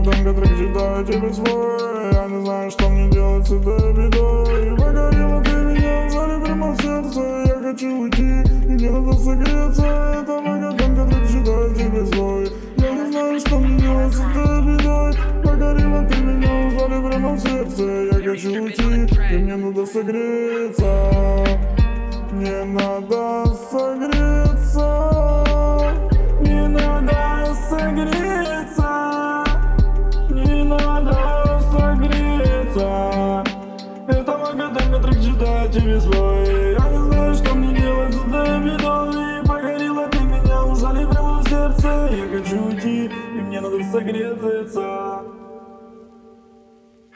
Магаданга трек читаю тебе свой. Я не знаю, что мне делать с этой бедой. Погорела ты меня, зале прямо в сердце. Я хочу уйти, и мне надо согреться. Это Магаданга трек читаю тебе свой. Я не знаю, что мне делать с этой бедой. Погорела ты меня, зале прямо в сердце. Я хочу уйти, и мне надо согреться. Мне надо согреться. Не надо согреться. Не надо согреться. Это Магаданга трек читаю тебе свой. Я не знаю, что мне делать с этой бедой. Погорела ты меня, ужали прямо в сердце. Я хочу уйти, и мне надо согреться.